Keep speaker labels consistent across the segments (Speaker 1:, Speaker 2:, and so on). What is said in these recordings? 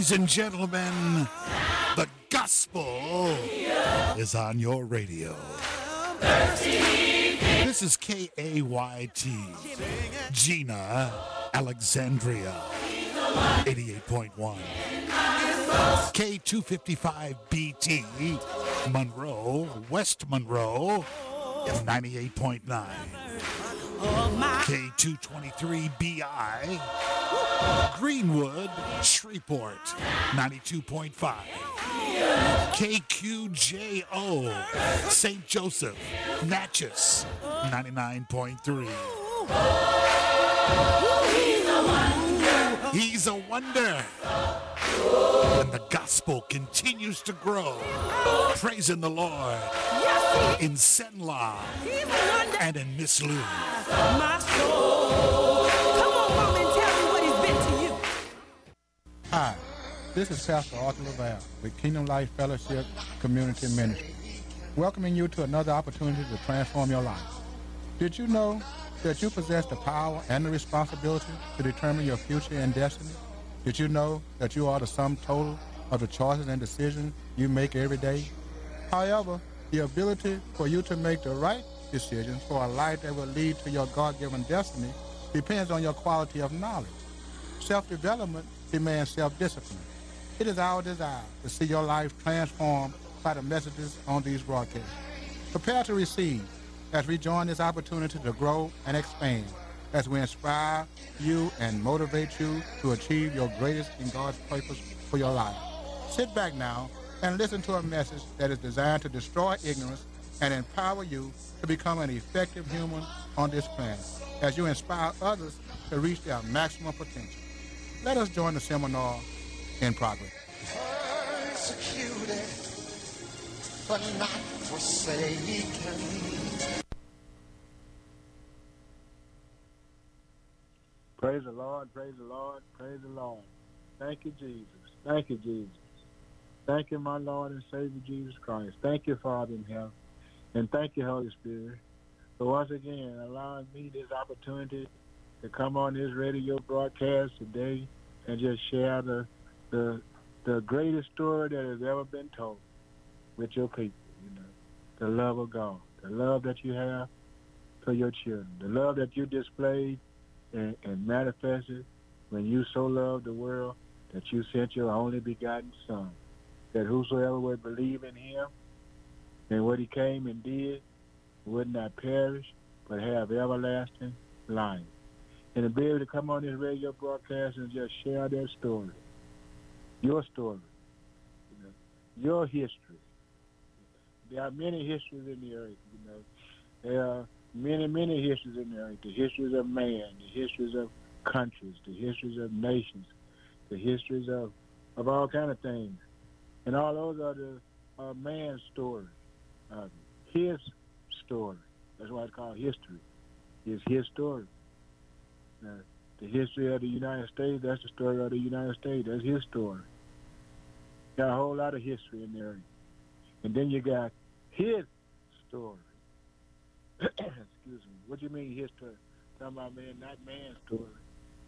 Speaker 1: Ladies and gentlemen, the gospel is on your radio. This is KAYT, Gina, Alexandria, 88.1. K255BT, Monroe, West Monroe, 98.9. K223BI, Greenwood, Shreveport, 92.5. KQJO, St. Joseph, Natchez, 99.3. He's a wonder. And the gospel continues to grow. Praising the Lord in Senla and in Miss Lou.
Speaker 2: My soul. Come on, mom, and tell me what he's been to you.
Speaker 3: Hi, this is Pastor Arthur LaValle with Kingdom Life Fellowship Community Ministry, welcoming you to another opportunity to transform your life. Did you know that you possess the power and the responsibility to determine your future and destiny? Did you know that you are the sum total of the choices and decisions you make every day? However, the ability for you to make the right decisions for a life that will lead to your God-given destiny depends on your quality of knowledge. Self-development demands self-discipline. It is our desire to see your life transformed by the messages on these broadcasts. Prepare to receive as we join this opportunity to grow and expand, as we inspire you and motivate you to achieve your greatest in God's purpose for your life. Sit back now and listen to a message that is designed to destroy ignorance and empower you to become an effective human on this planet, as you inspire others to reach their maximum potential. Let us join the seminar in progress.
Speaker 4: Persecuted, but not forsaken.
Speaker 5: Praise the Lord, praise the Lord, praise the Lord. Thank you, Jesus. Thank you, Jesus. Thank you, my Lord and Savior, Jesus Christ. Thank you, Father in heaven. And thank you, Holy Spirit, for once again allowing me this opportunity to come on this radio broadcast today and just share the greatest story that has ever been told with your people, the love of God, the love that you have for your children, the love that you displayed and manifested when you so loved the world that you sent your only begotten Son, that whosoever would believe in him and what he came and did would not perish but have everlasting life. And to be able to come on this radio broadcast and just share their story, your story, your history. There are many histories in the earth, There are many, many histories in the earth. The histories of man, the histories of countries, the histories of nations, the histories of all kind of things. And all those are the man's story, his story. That's why it's called history. It's his story. The history of the United States, that's the story of the United States. That's his story. Got a whole lot of history in there. And then you got his story. Excuse me. What do you mean his story? Talking about man, not man's story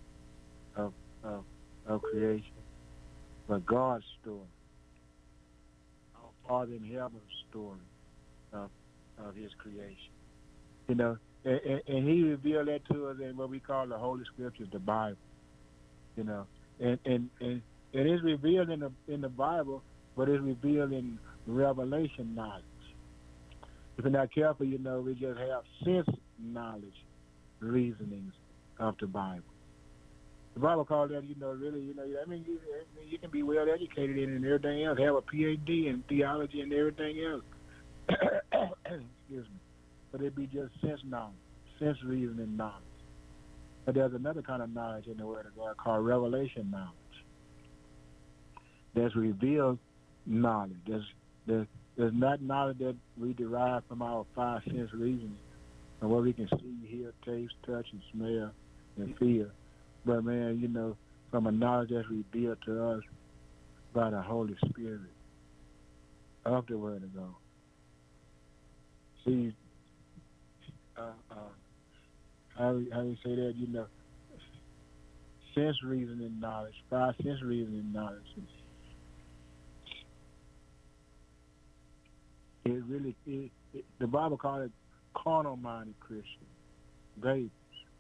Speaker 5: of creation, but God's story. Our Father in heaven's story of his creation. And he revealed that to us in what we call the Holy Scriptures, the Bible. And it's revealed in the Bible, but it's revealed in revelation knowledge. If you're not careful, we just have sense knowledge, reasonings of the Bible. The Bible calls that, really, you can be well educated in it and everything else, have a PhD in theology and everything else. Excuse me. But it be just sense knowledge, sense reasoning knowledge. But there's another kind of knowledge in the Word of God called revelation knowledge. There's revealed knowledge. There's not knowledge that we derive from our five sense reasoning, and what we can see, hear, taste, touch, and smell, and feel. But man, from a knowledge that's revealed to us by the Holy Spirit of the Word of God. See, how you say that, sense reasoning knowledge, 5 sense reasoning knowledge. It really, the Bible called it carnal-minded Christian, babes.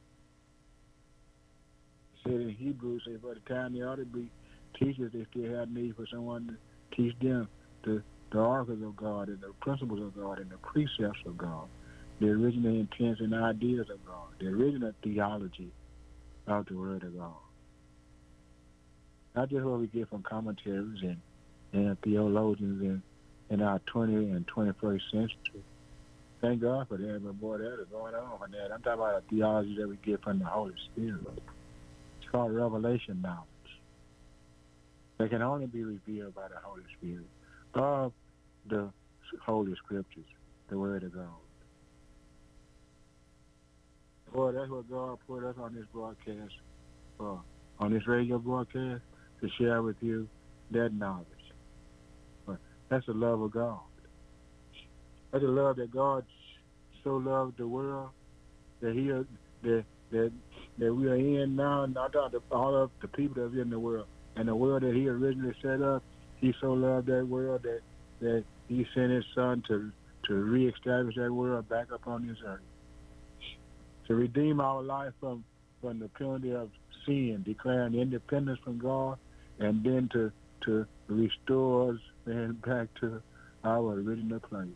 Speaker 5: It said in Hebrews, say, by the time they ought to be teachers, they still have need for someone to teach them the oracles of God and the principles of God and the precepts of God, the original intents and ideas of God, the original theology of the Word of God. Not just what we get from commentaries and theologians in our 20th and 21st century. Thank God for that, but boy, that is going on with that. I'm talking about the theology that we get from the Holy Spirit. It's called revelation knowledge. That can only be revealed by the Holy Spirit of the Holy Scriptures, the Word of God. Boy, that's what God put us on this broadcast for, on this radio broadcast, to share with you that knowledge. But that's the love of God. That's the love that God so loved the world that that we are in now, not all of the people that are in the world. And the world that he originally set up, he so loved that world that he sent his son to reestablish that world back up on this earth. To redeem our life from the penalty of sin, declaring independence from God, and then to restore us and back to our original place.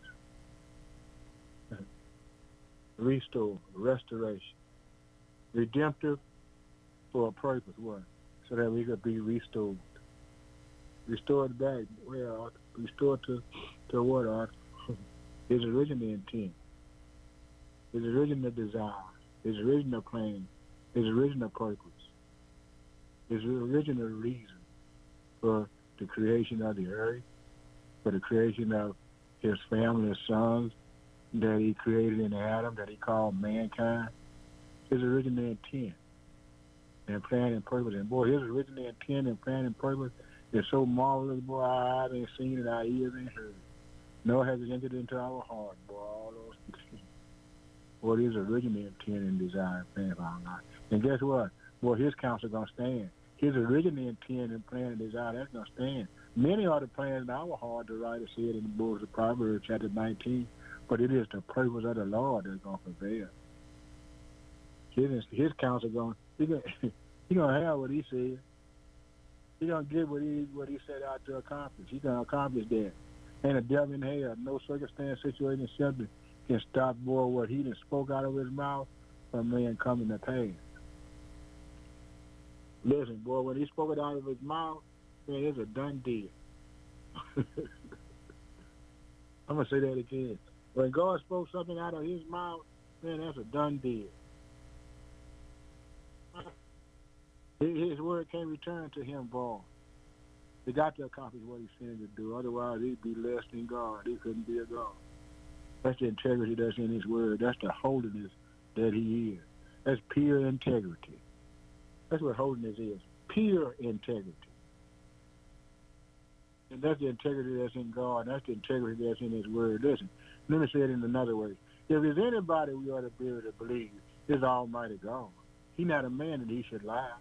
Speaker 5: Restore, restoration. Redemptive for a purpose, what? So that we could be restored. Restored back, well, restored to what, Art? His original intent, his original desire, his original plan, his original purpose, his original reason for the creation of the earth, for the creation of his family of sons that he created in Adam, that he called mankind. His original intent and plan and purpose. And boy, his original intent and plan and purpose is so marvelous, boy, our eyes ain't seen it, our ears ain't heard. Nor has it entered into our heart, boy, all those things. What his original intent and desire and plan for our life. And guess what? Well, his counsel going to stand. His original intent and plan and desire, that's going to stand. Many are the plans in our heart, the writer said in the book of Proverbs, chapter 19, but it is the purpose of the Lord that's going to prevail. His counsel going, he gonna have what he said. He gonna get what he set out to accomplish. He gonna accomplish that. Ain't a devil in hell, no circumstance, situation, something can stop, boy, what he done spoke out of his mouth from man coming to pass. Listen, boy, when he spoke it out of his mouth, man, it's a done deal. I'm gonna say that again. When God spoke something out of his mouth, man, that's a done deal. His word can't return to him void. He got to accomplish what he sent to do. Otherwise, he'd be less than God. He couldn't be a God. That's the integrity that's in his word. That's the holiness that he is. That's pure integrity. That's what holiness is. Pure integrity. And that's the integrity that's in God. That's the integrity that's in his word. Listen, let me say it in another way. If there's anybody we ought to be able to believe, it's Almighty God. He's not a man that he should lie.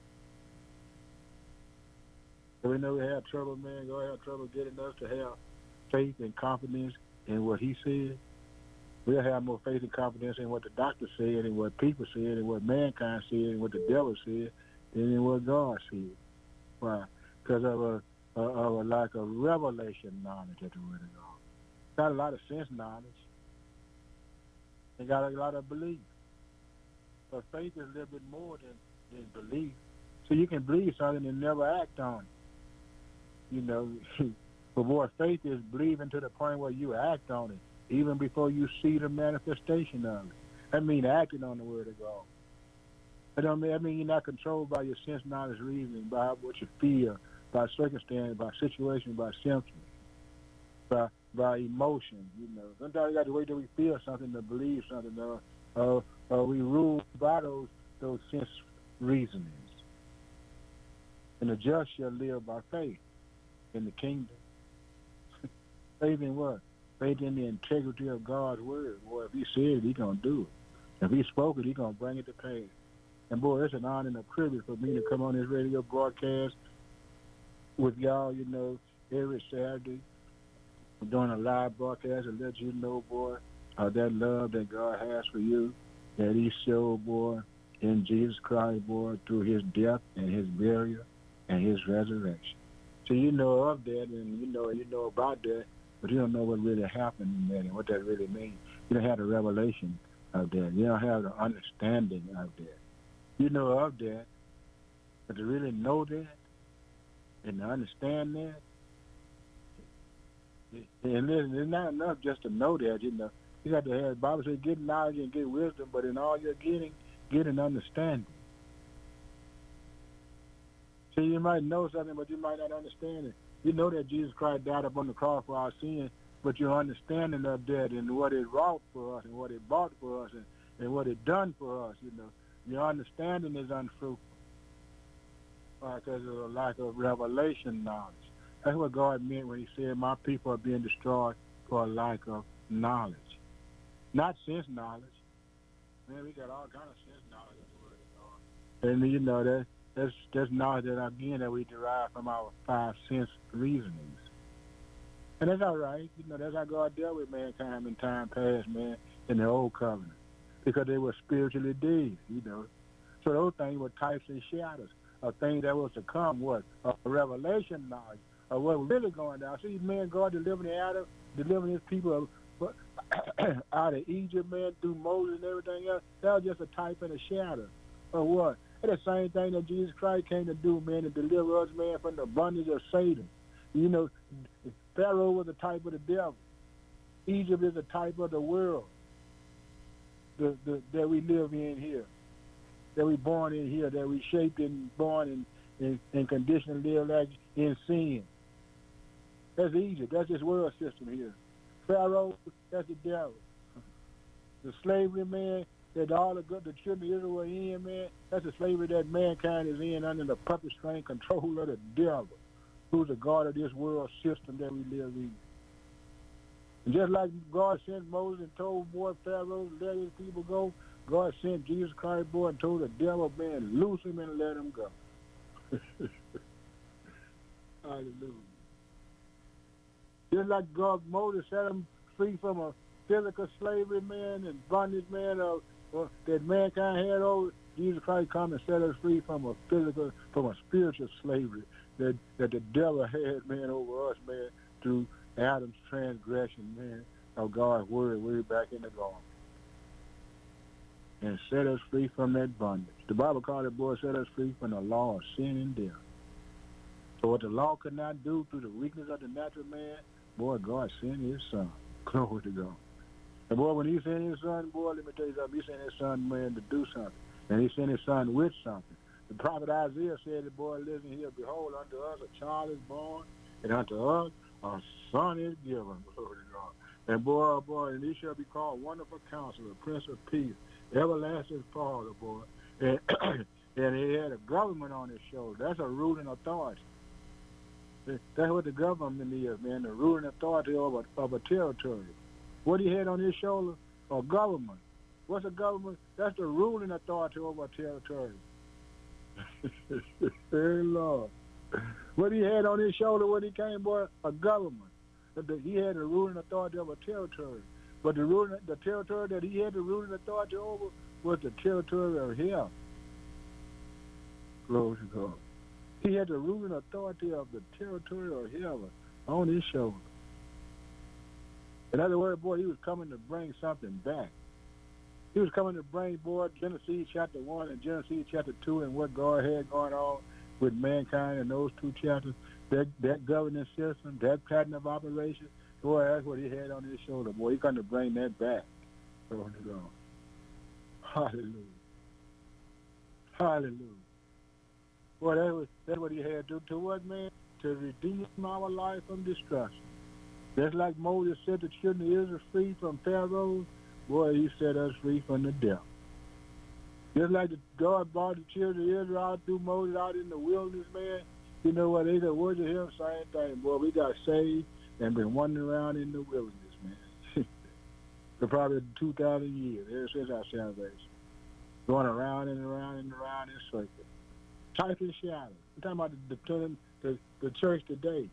Speaker 5: So we know we have trouble, man. God have trouble getting us to have faith and confidence in what he said. We'll have more faith and confidence in what the doctor said and what people said and what mankind said and what the devil said than in what God said. Why? Because of a lack of revelation knowledge of the Word of God. Got a lot of sense knowledge. And got a lot of belief. But faith is a little bit more than belief. So you can believe something and never act on it. You know, but boy, faith is believing to the point where you act on it, even before you see the manifestation of it. That means acting on the Word of God. That mean you're not controlled by your sense, knowledge, reasoning, by what you feel, by circumstance, by situation, by symptoms, by emotion. You know, sometimes you got to wait till we feel something to believe something, or we rule by those sense reasonings. And the just shall live by faith in the kingdom. Faith in what? Faith in the integrity of God's word. Boy, if he said it, he's going to do it. If he spoke it, he's going to bring it to pass. And, boy, it's an honor and a privilege for me to come on this radio broadcast with y'all, you know, every Saturday. I'm doing a live broadcast to let you know, boy, that love that God has for you, that he showed, boy, in Jesus Christ, boy, through his death and his burial and his resurrection. So you know of that, and you know about that, but you don't know what really happened in that and what that really means. You don't have the revelation of that. You don't have the understanding of that. You know of that, but to really know that and to understand that, and it's not enough just to know that, you know. You got to have, the Bible says, get knowledge and get wisdom, but in all you're getting, get an understanding. See, you might know something, but you might not understand it. You know that Jesus Christ died upon the cross for our sins, but your understanding of that and what it wrought for us and what it bought for us and what it done for us, you know, your understanding is unfruitful because of a lack of revelation knowledge. That's what God meant when he said, my people are being destroyed for a lack of knowledge. Not sense knowledge. Man, we got all kind of sense knowledge in the Word of God. And, you know, that's knowledge that, again, that we derive from our five sense reasonings. And that's all right. You know, that's how God dealt with mankind in time past, man, in the Old Covenant, because they were spiritually dead, you know. So those things were types and shadows of things that was to come, what? A revelation knowledge of what was really going down. See, man, God delivering his people out of Egypt, man, through Moses and everything else. That was just a type and a shadow of what? It's the same thing that Jesus Christ came to do, man, to deliver us, man, from the bondage of Satan. You know, Pharaoh was a type of the devil. Egypt is a type of the world that we live in here, that we born in here, that we shaped and born and conditioned to live like in sin. That's Egypt. That's this world system here. Pharaoh, that's the devil. The slavery, man, that all the children of Israel were in, man, that's the slavery that mankind is in under the puppet string control of the devil, who's the God of this world system that we live in. And just like God sent Moses and told boy Pharaoh to let his people go, God sent Jesus Christ, boy, and told the devil, man, loose him and let him go. Hallelujah. Just like God, Moses set him free from a physical slavery, man, and bondage, man, that mankind had over, Jesus Christ come and set us free from a spiritual slavery that the devil had, man, over us, man, through Adam's transgression, man, of God's word way back in the garden. And set us free from that bondage. The Bible called it, boy, set us free from the law of sin and death. So what the law could not do through the weakness of the natural man, boy, God sent his son. Glory to God. And boy, when he sent his son, boy, let me tell you something, he sent his son, man, to do something. And he sent his son with something. The prophet Isaiah said, boy, listen here, behold, unto us a child is born, and unto us a son is given. Glory to God. And boy, and he shall be called Wonderful Counselor, Prince of Peace, Everlasting Father, boy. And, and he had a government on his shoulder. That's a ruling authority. That's what the government is, man, the ruling authority of a territory. What he had on his shoulder? A government. What's a government? That's the ruling authority over a territory. Hey, Lord. What he had on his shoulder when he came, boy? A government. He had the ruling authority of a territory. But the territory that he had the ruling authority over was the territory of hell. Glory to God. He had the ruling authority of the territory of heaven on his shoulder. In other words, boy, he was coming to bring something back. He was coming to bring, boy, Genesis chapter 1 and Genesis chapter 2 and what God had going on with mankind in those two chapters, that governance system, that pattern of operation. Boy, that's what he had on his shoulder. Boy, he coming to bring that back. Glory to God. Hallelujah. Hallelujah. Well, that's what he had to do to us, man, to redeem our life from destruction. Just like Moses set the children of Israel free from Pharaoh, boy, he set us free from the devil. Just like God brought the children of Israel out through Moses out in the wilderness, man, you know what, they said, worship him, same thing. Boy, we got saved and been wandering around in the wilderness, man, for probably 2,000 years, ever since our salvation. going around and around and around in circles. Type in shadow. I'm talking about the church today.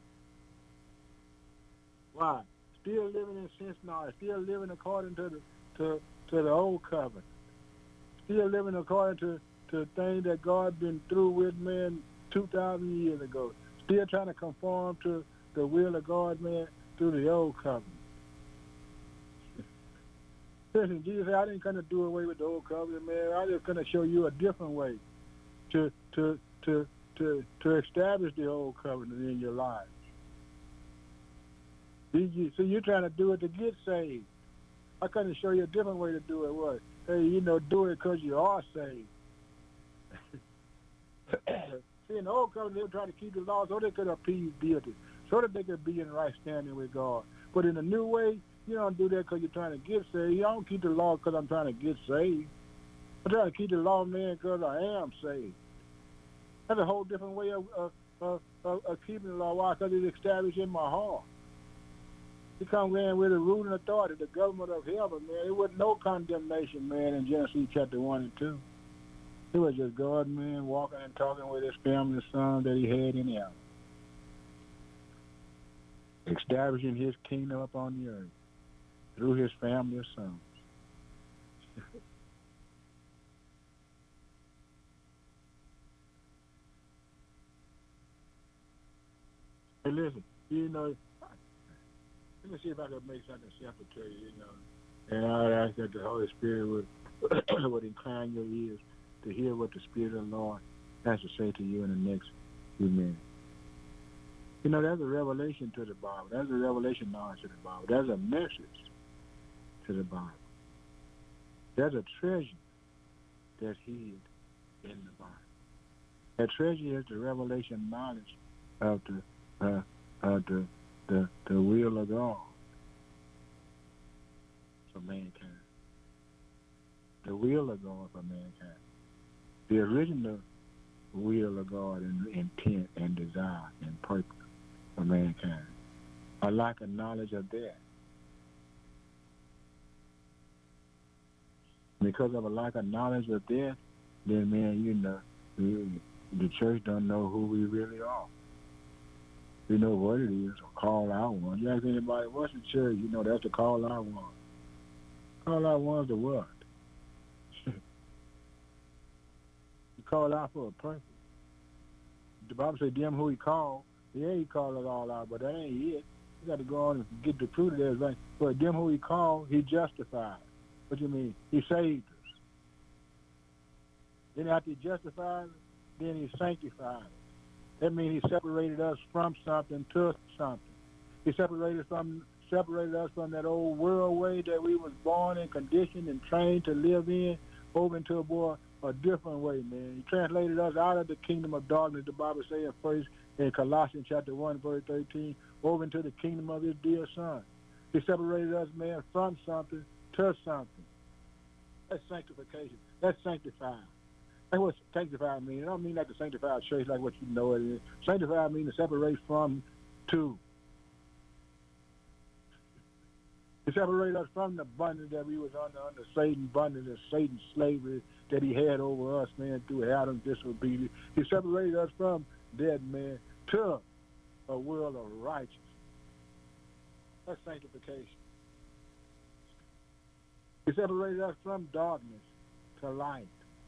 Speaker 5: Why? Still living in sin knowledge, still living according to the old covenant. Still living according to things that God been through with man 2,000 years ago. Still trying to conform to the will of God, man, through the old covenant. Listen, Jesus said, I didn't come to do away with the old covenant, man. I just going to show you a different way to establish the old covenant in your life. So you're trying to do it to get saved. I couldn't show you a different way to do it. What? Hey, do it because you are saved. See, in the old covenant, they were trying to keep the law so they could appease deity, so that they could be in right standing with God. But in the new way, you don't do that because you're trying to get saved. You don't keep the law because I'm trying to get saved. I'm trying to keep the law, man, because I am saved. That's a whole different way of keeping the law. Why? Because it's established in my heart. He comes in with the ruling authority, the government of heaven, man. There wasn't no condemnation, man, in Genesis chapter 1 and 2. It was just God, man, walking and talking with his family son that he had in heaven. Establishing his kingdom upon the earth through his family of sons. Hey, listen, let me see if I can make something simple to you, And I ask that the Holy Spirit would incline your ears to hear what the Spirit of the Lord has to say to you in the next few minutes. There's a revelation to the Bible. There's a revelation knowledge to the Bible. There's a message to the Bible. There's a treasure that's hid in the Bible. That treasure is the revelation knowledge of the will of God for mankind. The will of God for mankind. The original will of God and intent and desire and purpose for mankind. I lack a knowledge of that. Because of a lack of knowledge of that, then, man, the church don't know who we really are. We know what it is, or call out one. You ask anybody, what's the church? That's the call out one. Call out one's the what? You call out for a purpose. The Bible says, them who he called, yeah, he called it all out, but that ain't it. You got to go on and get the fruit of that. Right? But them who he called, he justified. What do you mean? He saved us. Then after he justified us, then he sanctified us. That means he separated us from something to something. He separated us from that old world way that we was born and conditioned and trained to live in, over into a different way, man. He translated us out of the kingdom of darkness, the Bible says first in Colossians chapter 1, verse 13, over into the kingdom of his dear son. He separated us, man, from something to something. That's sanctification. That's sanctified. That's what sanctified means. I don't mean like the sanctified church, like what you know it is. Sanctified means to separate from to. To separate us from the bondage that we was under Satan's bondage and Satan's slavery that he had over us, man, through Adam's disobedience. He separated us from that, man, to a world of righteousness. That's sanctification. He separated us from darkness to light.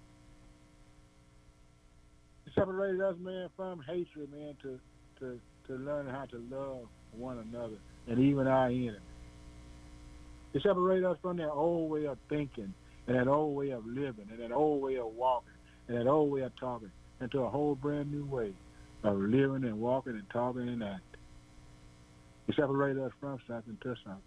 Speaker 5: He separated us, man, from hatred, man, to learn how to love one another and even our enemies. He separated us from that old way of thinking and that old way of living and that old way of walking and that old way of talking into a whole brand new way of living and walking and talking and acting. He separated us from something to something.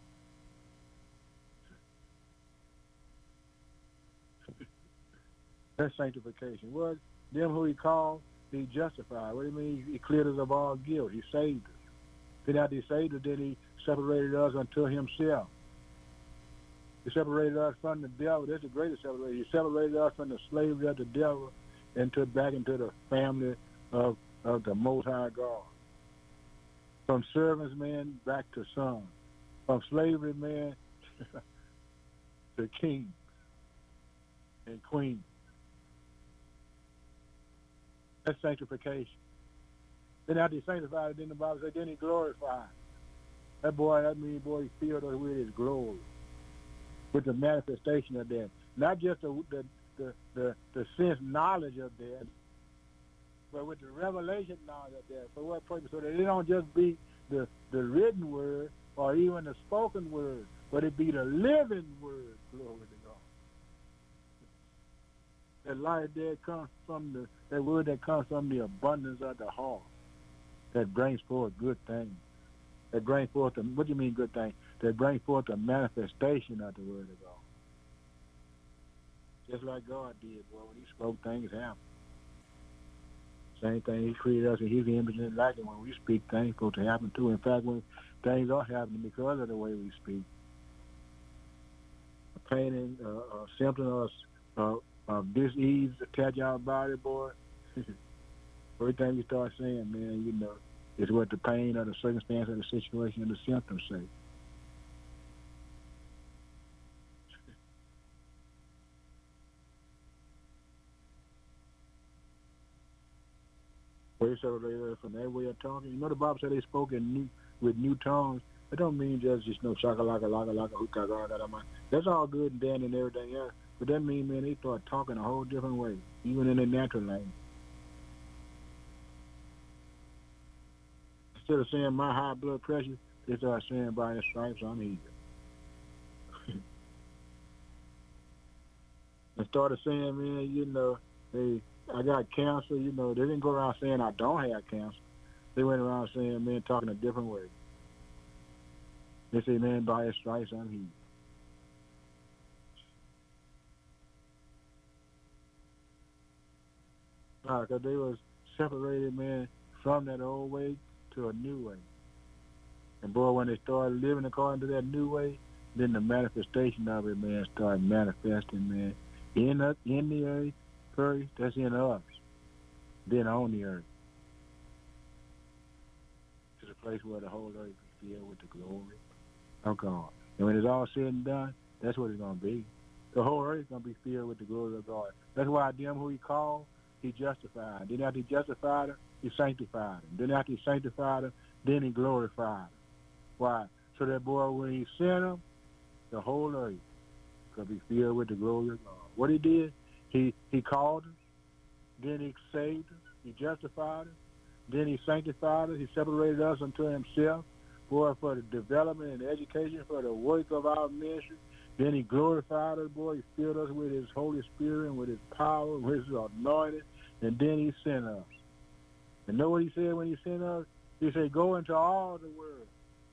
Speaker 5: That's sanctification. What? Them who he called, he justified. What do you mean? He cleared us of all guilt. He saved us. Then after he saved us, then he separated us unto himself. He separated us from the devil. That's the greatest separation. He separated us from the slavery of the devil back into the family of the Most High God. From servants, man, back to sons. From slavery, man, to kings. and queen. That's sanctification. Then after he sanctified, then the Bible said, then he glorified. That boy, that means, boy, he filled us with his glory, with the manifestation of that. Not just the sense knowledge of that, but with the revelation knowledge of that. For what purpose? So that it don't just be the written word or even the spoken word, but it be the living word. Glory to God. That life that comes from that word that comes from the abundance of the heart, that brings forth good things. That brings forth what do you mean good things? That brings forth the manifestation of the word of God. Just like God did, boy, when he spoke, things happen. Same thing, he created us in his image and likeness. When we speak, things supposed to happen too. In fact, when things are happening because of the way we speak. A pain and a symptom of disease attach our body, boy. Everything you start saying, man, you know, is what the pain or the circumstance or the situation or the symptoms say. They separated us from that way of talking. You know, the Bible said they spoke with new tongues. It don't mean just shakalaka, laka, laka, hookah, gaga. That's all good and dandy and everything else. But that means, man, they start talking a whole different way, even in their natural language. Instead of saying my high blood pressure, they start saying by his stripes I'm healed. And started saying, man, you know, I got cancer, you know. They didn't go around saying I don't have cancer. They went around saying, man, talking a different way. They say, man, by his stripes I'm healed. Because they was separated, man, from that old way to a new way. And boy, when they started living according to that new way, then the manifestation of it, man, started manifesting, man, in the earth first, that's in us, then on the earth. It's a place where the whole earth is filled with the glory of God. And when it's all said and done, that's what it's going to be. The whole earth is going to be filled with the glory of God. That's why them who he called, he justified. Then after he justified her, he sanctified him. Then after he sanctified her, then he glorified her. Why? So that boy, when he sent him, the whole earth could be filled with the glory of God. What he did, he called us, then he saved us, he justified us, then he sanctified us, he separated us unto himself, boy, for the development and education, for the work of our ministry. Then he glorified us, boy, he filled us with his Holy Spirit and with his power, with his anointing, and then he sent us. And know what he said when he sent us? He said, go into all the world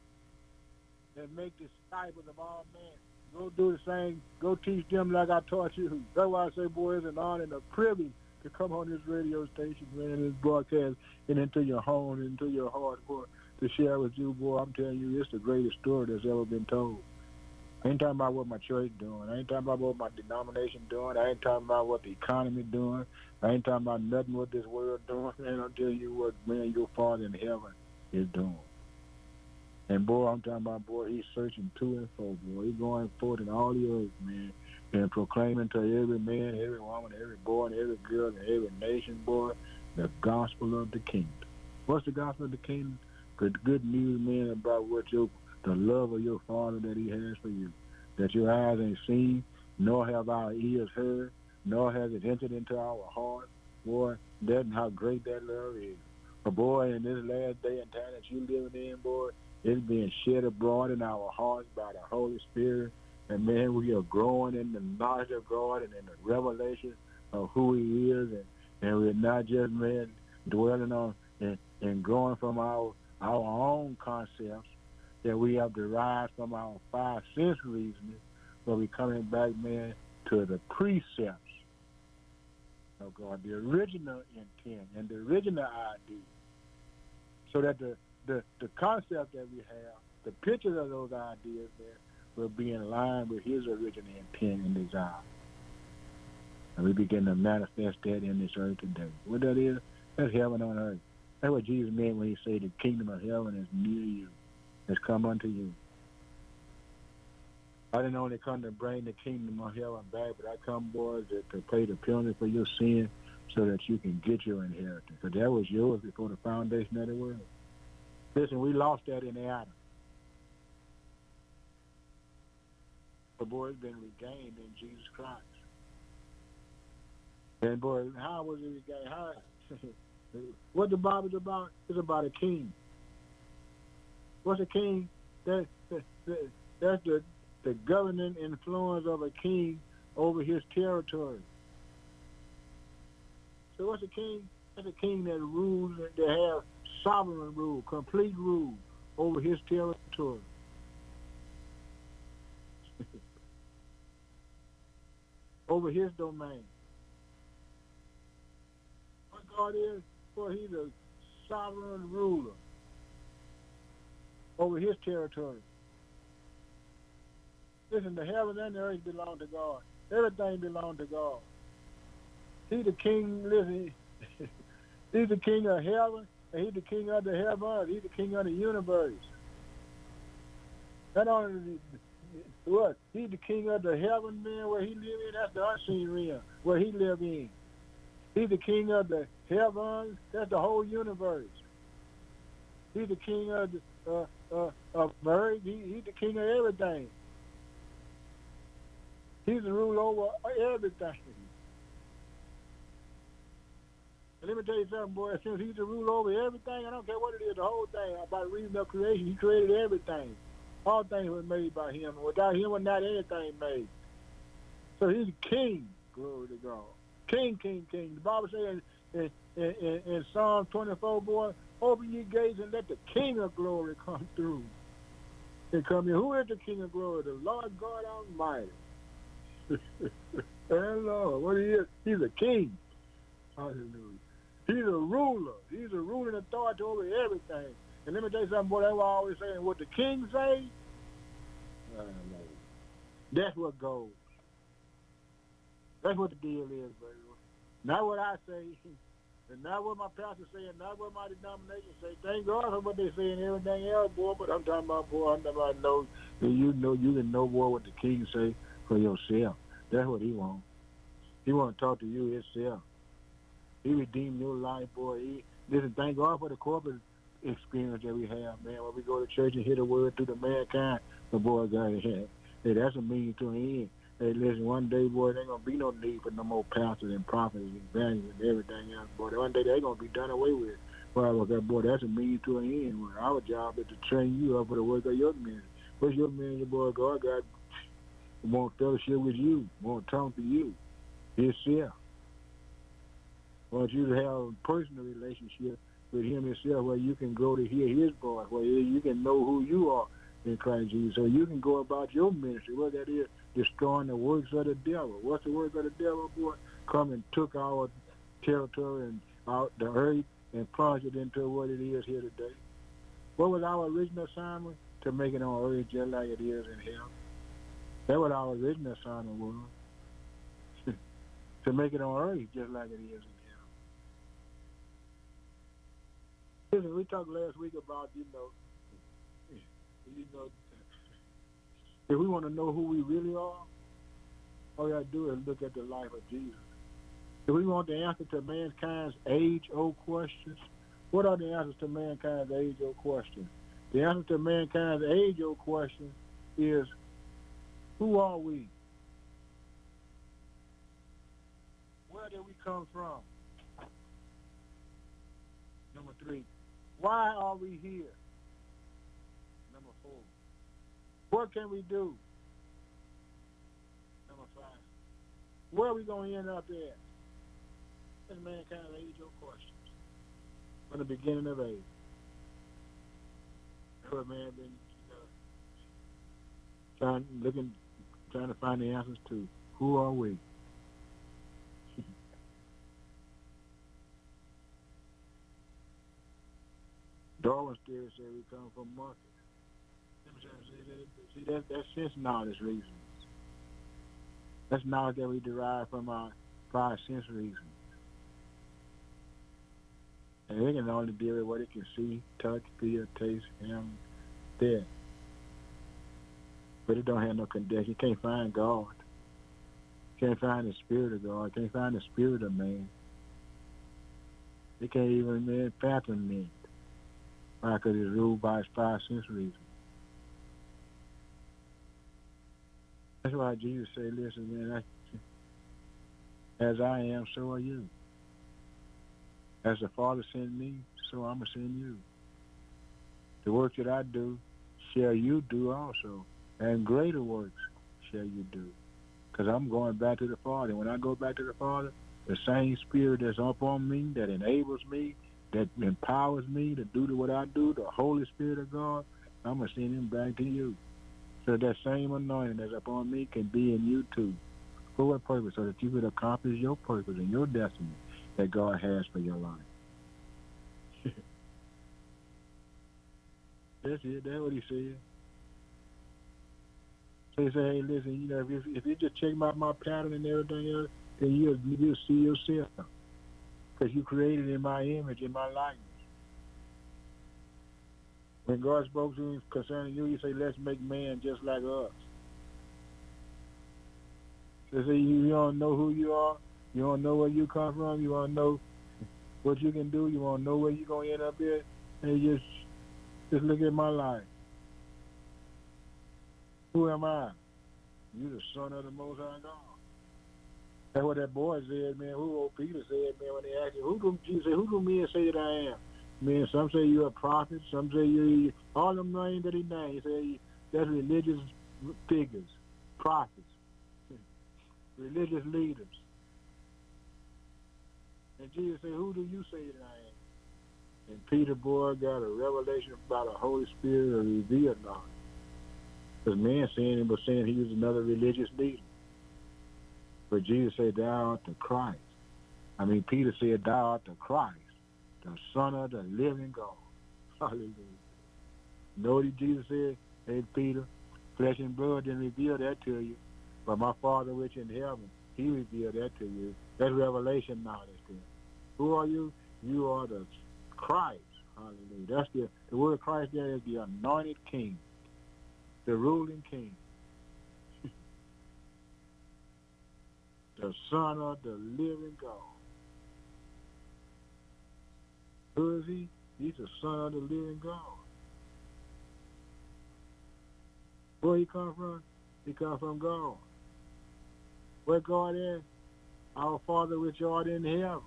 Speaker 5: and make disciples of all men. Go do the same. Go teach them like I taught you. That's why I say, boy, it's an honor and a privilege to come on this radio station, man, this broadcast, and into your home, into your heart, boy, to share with you, boy. I'm telling you, it's the greatest story that's ever been told. I ain't talking about what my church doing. I ain't talking about what my denomination doing. I ain't talking about what the economy doing. I ain't talking about nothing what this world doing. Man, I'm telling you what, man, your Father in heaven is doing. And, boy, I'm talking about, boy, he's searching to and fro, boy. He's going forth in all the earth, man, and proclaiming to every man, every woman, every boy, and every girl, and every nation, boy, the gospel of the kingdom. What's the gospel of the kingdom? Good news, man, about what the love of your Father that he has for you, that your eyes ain't seen, nor have our ears heard, nor has it entered into our heart. Boy, that's how great that love is. But, boy, in this last day and time that you living in, boy, it's being shed abroad in our hearts by the Holy Spirit. And, man, we are growing in the knowledge of God and in the revelation of who he is. And we're not just, man, dwelling on and growing from our own concepts that we have derived from our five sense reasoning, but we're coming back, man, to the precepts of God, the original intent and the original idea, so that the concept that we have, the pictures of those ideas there, will be in line with his original intent and desire. And we begin to manifest that in this earth today. What that is, that's heaven on earth. That's what Jesus meant when he said the kingdom of heaven is near you, has come unto you. I didn't only come to bring the kingdom of heaven back, but I come, boy, to pay the penalty for your sin so that you can get your inheritance. Because that was yours before the foundation of the world. Listen, we lost that in Adam. But, boy, it's been regained in Jesus Christ. And, boy, how was it regained? How? What the Bible's about? It's about a king. What's a king? That's the governing influence of a king over his territory. So what's a king? That's a king that rules, that has sovereign rule, complete rule over his territory. Over his domain. What God is, well, he's a sovereign ruler over his territory. Listen, the heaven and the earth belong to God. Everything belongs to God. He's the king, listen, he's the king of heaven, and he's the king of the heavens. He's the king of the universe. Not only what? He's the king of the heaven, man, where he live in. That's the unseen realm, where he live in. He's the king of the heavens. That's the whole universe. He's the king of earth. He's the king of everything. He's the ruler over everything. And let me tell you something, boy. Since he's the ruler over everything, I don't care what it is, the whole thing about the reason of creation, he created everything. All things were made by him. Without him was not anything made. So he's king. Glory to God. King, king, king. The Bible says in Psalm 24, boy, open ye gates and let the King of glory come through. And come in. Who is the King of glory? The Lord God Almighty. And Lord, what he is? He's a king. Hallelujah. He's a ruler. He's a ruling authority over everything. And let me tell you something, boy, that's what I always say. What the king say, that's what goes. That's what the deal is, baby. Not what I say, and not what my pastor say, and not what my denomination say. Thank God for what they say and everything else, boy. But I'm talking about, boy, I'm talking about know that you can know, boy, what the king say for yourself. That's what he wants. He want to talk to you himself. He redeemed your life, boy. Listen, thank God for the corporate experience that we have, man. When we go to church and hear the word through the mankind, the boy got it. Hey, that's a meaning to an end. Hey, listen, one day, boy, there ain't going to be no need for no more pastors and prophets and evangelists and everything else, boy. One day they're going to be done away with. Well, boy, that's a meaning to an end. Well, our job is to train you up for the work of your ministry. What's your ministry, boy? God want fellowship with you, want to talk to you, himself. Want you to have a personal relationship with him himself where you can go to hear his voice, where you can know who you are in Christ Jesus. So you can go about your ministry, what that is, destroying the works of the devil. What's the work of the devil, boy? Come and took our territory and out the earth and plunged it into what it is here today. What was our original assignment? To make it on earth just like it is in heaven. That's what our original assignment was. To make it on earth just like it is in heaven. Listen, we talked last week about, if we want to know who we really are, all we got to do is look at the life of Jesus. If we want the answer to mankind's age-old questions, what are the answers to mankind's age-old questions? The answer to mankind's age-old question is, who are we? Where did we come from? Number 3, why are we here? Number 4, what can we do? Number 5, where are we going to end up at? That's mankind's age-old questions from the beginning of age. That's what man been trying to find the answers to. Who are we? Darwin's theory said we come from monkeys. See, that's sense knowledge reasoning. That's knowledge that we derive from our 5 sense reasoning. And it can only deal with what it can see, touch, feel, taste, and there. but it don't have no condition. You can't find God. You can't find the Spirit of God. You can't find the Spirit of man. You can't even man fathom it. Why? Because it's ruled by its five sense reason. That's why Jesus said, listen, man, as I am, so are you. As the Father sent me, so I'm going to send you. The work that I do, shall you do also. And greater works shall you do. Because I'm going back to the Father. And when I go back to the Father, the same Spirit that's up on me, that enables me, that empowers me to do what I do, the Holy Spirit of God, I'm going to send him back to you. So that same anointing that's upon me can be in you too. For what purpose? So that you could accomplish your purpose and your destiny that God has for your life. That's it. That's what he said. So he said, hey, listen, you know, if you just check out my pattern and everything else, then you'll see yourself. Because you created in my image, in my likeness. When God spoke to him concerning you, he said, let's make man just like us. So say you don't know who you are, you don't know where you come from, you don't know what you can do, you don't know where you're going to end up at, and just look at my life. Who am I? You the Son of the Most High God. That's what that boy said, man. Who old Peter said, man, when they asked him, who do men say that I am? Man, some say you're a prophet, some say you're all them names that he named. He say that's religious figures, prophets, religious leaders. And Jesus said, who do you say that I am? And Peter, boy, got a revelation about the Holy Spirit of revealed knowledge. Because man saying him was saying he was another religious leader. But Jesus said, thou art the Christ. Peter said, thou art the Christ, the Son of the living God. Hallelujah. Know what Jesus said? Hey, Peter, flesh and blood didn't reveal that to you, but my Father which in heaven, he revealed that to you. That's revelation knowledge there. Who are you? You are the Christ. Hallelujah. That's the word Christ there is the anointed king, the ruling king, the Son of the living God. Who is he? He's the Son of the living God. Where he come from? He come from God. Where God is? Our Father which art in heaven.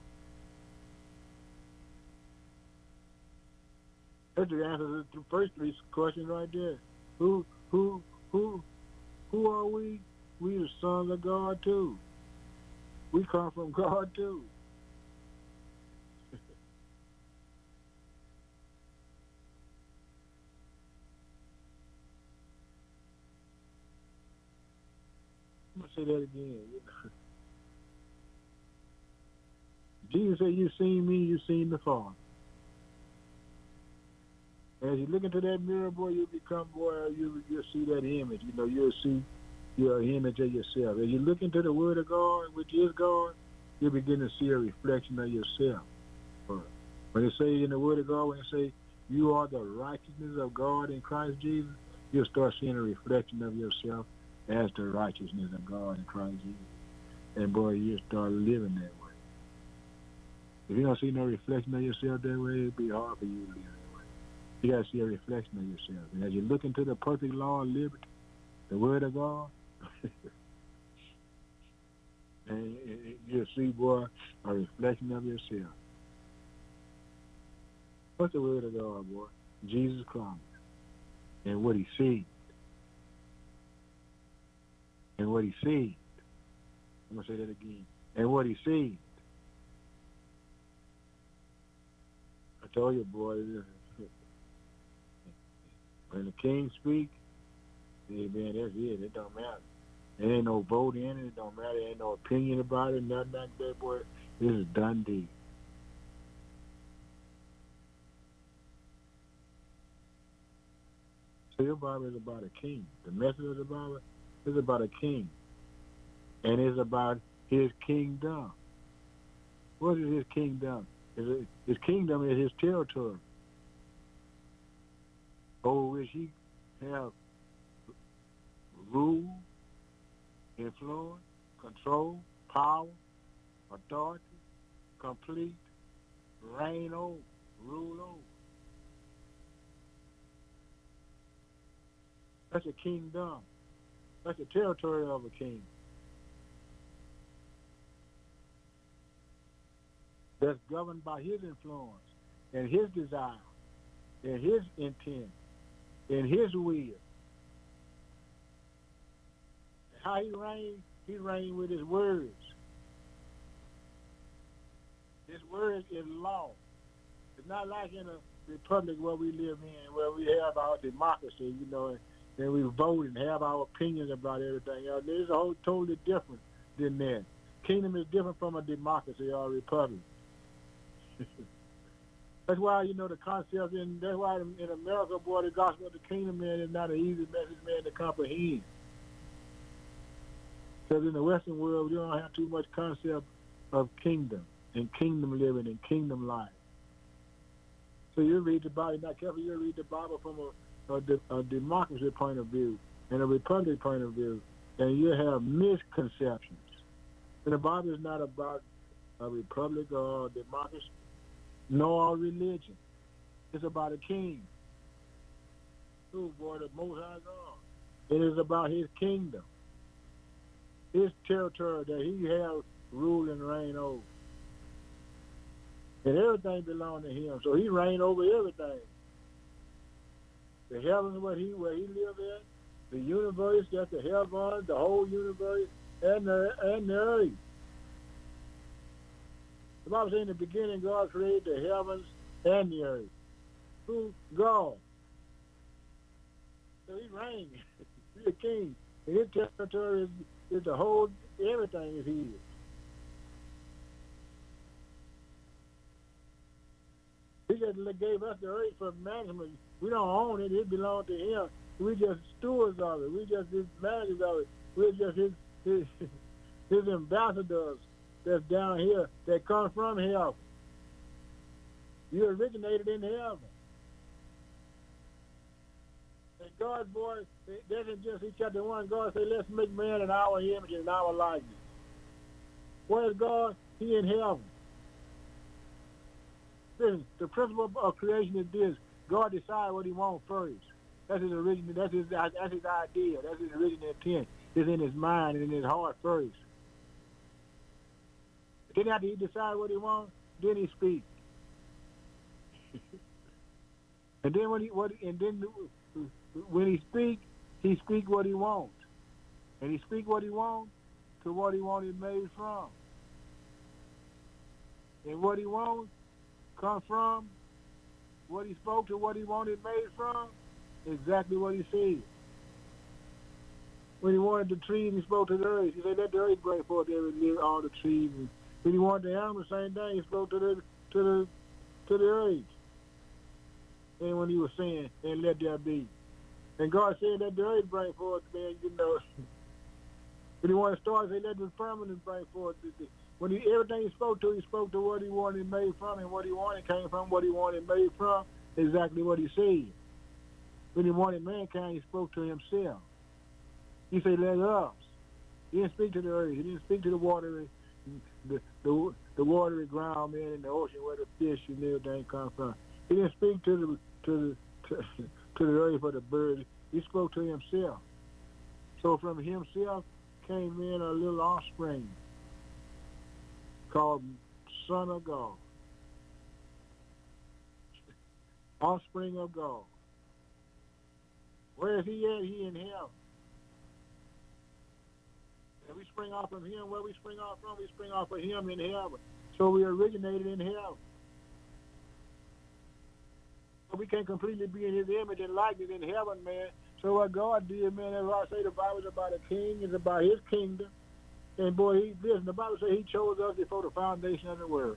Speaker 5: That's the answer to the first three questions right there. Who are we? We the sons of God too. We come from God too. I'm gonna say that again. Jesus said, "You seen me, you seen the Father." As you look into that mirror, boy, you'll become, boy, you'll see that image. You know, you'll see your image of yourself. As you look into the Word of God, which is God, you'll begin to see a reflection of yourself. When they say in the Word of God, when they say you are the righteousness of God in Christ Jesus, you'll start seeing a reflection of yourself as the righteousness of God in Christ Jesus. And boy, you'll start living that way. If you don't see no reflection of yourself that way, it'll be hard for you to live that way. You got to see a reflection of yourself. And as you look into the perfect law of liberty, the Word of God, and you'll see, boy, a reflection of yourself. What's the Word of God, boy? Jesus Christ. And what he sees. And what he sees. I'm going to say that again. And what he sees. I told you, boy, when the king speaks, man, that's it. It don't matter. There ain't no vote in it. It don't matter. There ain't no opinion about it. Nothing like that, boy. This is done deal. So your Bible is about a king. The message of the Bible is about a king. And it's about his kingdom. What is his kingdom? His kingdom is his territory, over which he have rule, influence, control, power, authority, complete, reign over, rule over. That's a kingdom. That's the territory of a king. That's governed by his influence and his desire and his intent and his will. How he reigns with his words. His words is law. It's not like in a republic where we live in, where we have our democracy, and we vote and have our opinions about everything else. There's a whole totally different than that. Kingdom is different from a democracy or a republic. That's why, the concept, and that's why in America, boy, the gospel of the kingdom, man, is not an easy message, man, to comprehend. Because in the Western world, we don't have too much concept of kingdom and kingdom living and kingdom life. So you read the Bible, not careful, you read the Bible from a democracy point of view and a republic point of view, and you have misconceptions. And the Bible is not about a republic or a democracy, nor a religion. It's about a king. Oh, boy, the Most High God. It is about his kingdom, his territory that he has rule and reign over. And everything belongs to him. So he reigned over everything. The heavens where he lives in, the universe, that's the heavens, the whole universe, and the earth. The Bible says in the beginning God created the heavens and the earth. Who? God. So he reigns. He's a king. And his territory is the whole, everything is his. He just gave us the earth for management. We don't own it. It belongs to him. We just stewards of it. We just his managers of it. We're just his ambassadors that's down here that come from heaven. You originated in heaven. And God, boy, that's in Genesis chapter 1. God said, let's make man in our image and our likeness. Where is God? He in heaven. Listen, the principle of creation is this. God decides what he wants first. That's his original, that's his idea. That's his original intent. It's in his mind and in his heart first. Then after he decides what he wants, then he speaks. And then when he speaks what he wants. And he speaks what he wants to what he wanted made from. And what he wants come from what he spoke to what he wanted made from, exactly what he said. When he wanted the trees, he spoke to the earth. He said, let the earth bring forth all the trees. And when he wanted the animals, same thing, he spoke to the earth. And when he was saying, and let there be. And God said, let the earth bring forth, man, When he wanted stars, he said, let the firmament bring forth. When everything he spoke to what he wanted made from, and what he wanted came from what he wanted made from, exactly what he said. When he wanted mankind, he spoke to himself. He said, let us. He didn't speak to the earth. He didn't speak to the watery, the watery ground, man, in the ocean where the fish and everything come from. He didn't speak to the earth or the birds. He spoke to himself. So from himself came in a little offspring called Son of God. Offspring of God. Where is he at? He in heaven. And we spring off from him. Where we spring off from? We spring off of him in heaven. So we originated in heaven. But we can't completely be in his image and likeness in heaven, man. So what God did, man, that's why I say the Bible is about a king. It's about his kingdom. And boy, listen, the Bible says he chose us before the foundation of the world.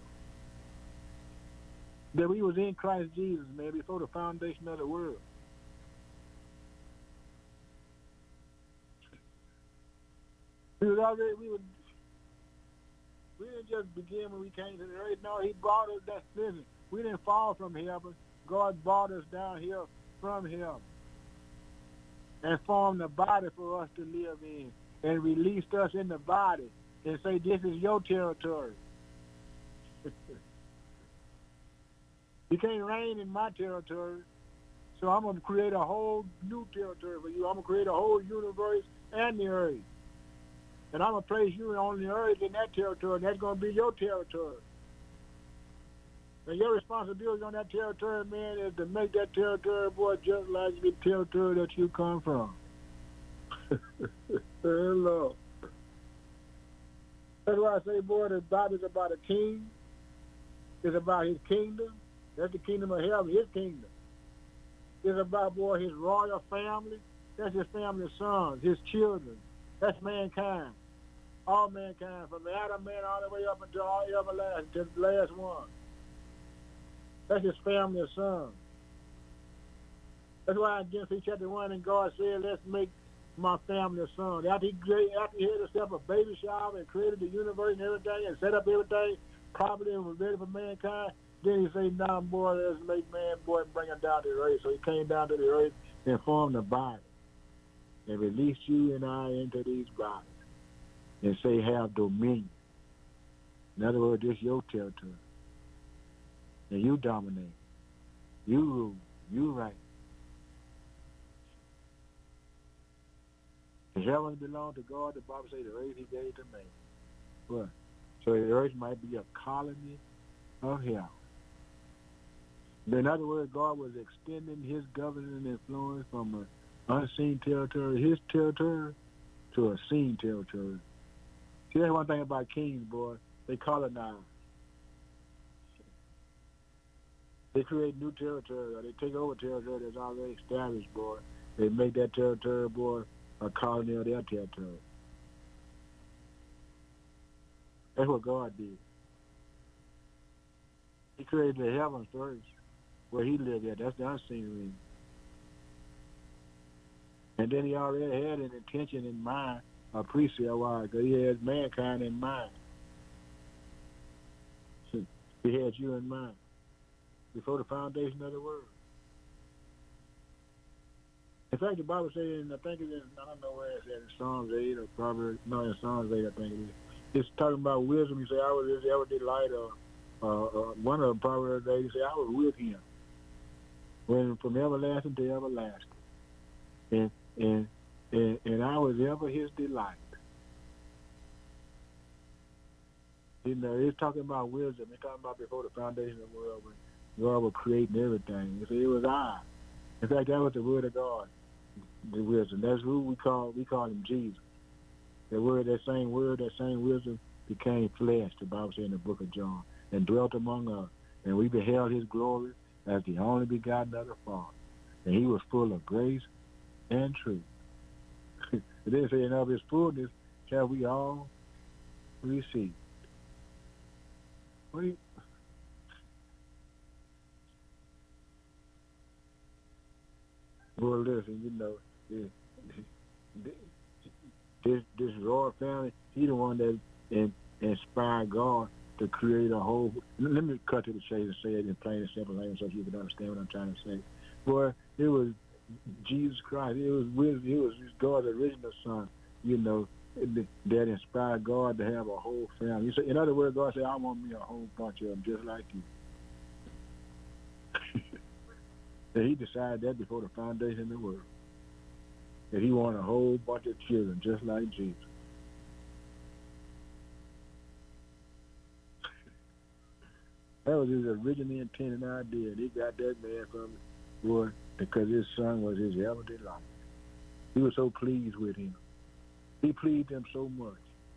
Speaker 5: That we was in Christ Jesus, man, before the foundation of the world. We didn't just begin when we came to the earth. No, he brought us that. Listen, we didn't fall from heaven. God brought us down here from heaven. and formed a body for us to live in and released us in the body and say, this is your territory. You can't reign in my territory. So I'm going to create a whole new territory for you. I'm going to create a whole universe and the earth. And I'm going to place you on the earth in that territory, and that's going to be your territory. And your responsibility on that territory, man, is to make that territory, boy, just like the territory that you come from. Hello. That's why I say, boy, the Bible's about a king. It's about his kingdom. That's the kingdom of heaven, his kingdom. It's about, boy, his royal family. That's his family of sons, his children. That's mankind. All mankind, from Adam, man, all the way up until all everlasting, to the last one. That's his family of sons. That's why in Genesis chapter 1, and God said, let's make my family of sons. After he had himself a baby shower and created the universe and everything and set up everything properly and was ready for mankind, then he said, now, boy, let's make man, boy, and bring him down to the earth. So he came down to the earth and formed a body and released you and I into these bodies and say, have dominion. In other words, this is your territory. And you dominate. You rule. You reign. The heavens belong to God. The Bible says the earth he gave to man. What? So the earth might be a colony of hell. In other words, God was extending his governing influence from an unseen territory, his territory, to a seen territory. See, that's one thing about kings, boy. They colonize. They create new territory, or they take over territory that's already established, boy. They make that territory, boy, a colony of their territory. That's what God did. He created the heavens first, where he lived at. That's the unseen realm. And then he already had an intention in mind, a precept, because he had mankind in mind. He had you in mind before the foundation of the world. In fact, the Bible says, and I think it's in, I don't know where it's at, in Psalms 8 or Proverbs, no, in Psalms 8, I think it is. It's talking about wisdom. You say, I was his ever delight, one of the Proverbs 8, you say, I was with him. When from everlasting to everlasting. And I was ever his delight. You know, it's talking about wisdom. It's talking about before the foundation of the world when God was creating everything. You see, it was I. In fact, that was the word of God, the wisdom. That's who we call him Jesus. The word, that same wisdom became flesh, the Bible says in the book of John, and dwelt among us. And we beheld his glory as the only begotten of the Father. And he was full of grace and truth. It didn't say, and of his fullness shall we all receive. Well, listen, you know, this royal family, he the one that inspired God to create a whole. Let me cut to the chase and say it in plain and simple language so you can understand what I'm trying to say. Boy, it was Jesus Christ. It was God's original son, you know, that inspired God to have a whole family. You say, in other words, God said, I want me a whole bunch of them just like you. And he decided that before the foundation of the world. That he wanted a whole bunch of children just like Jesus. That was his originally intended idea. And he got that man from it, boy, because his son was his ever delight. He was so pleased with him. He pleased him so much.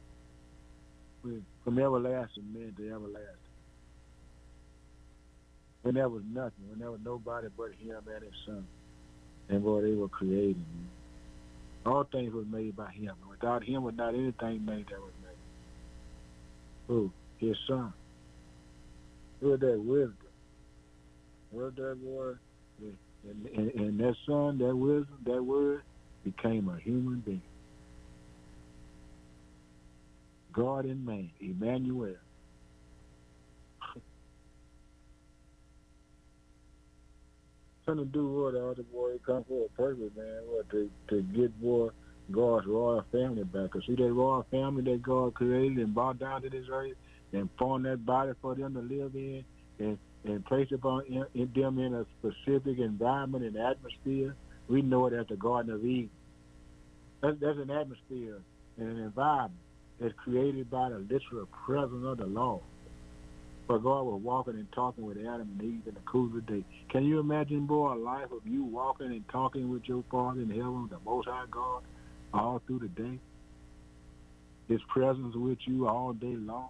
Speaker 5: From everlasting man to everlasting. When there was nothing, when there was nobody but him and his son. And boy, they were created. Man. All things were made by him. Without him was not anything made that was made. Who? His son. It was that wisdom. Was that boy? And that son, that wisdom, that word became a human being. God and man, Emmanuel. Something to do with the other boy. It come for a purpose, man. What to get boy God's royal family back. 'Cause see that royal family that God created and brought down to this earth and formed that body for them to live in and placed upon them in a specific environment and atmosphere. We know it as the Garden of Eden. That's an atmosphere and an environment that's created by the literal presence of the Lord. But God was walking and talking with Adam and Eve in the cool of the day. Can you imagine, boy, a life of you walking and talking with your Father in heaven, the Most High God, all through the day? His presence with you all day long.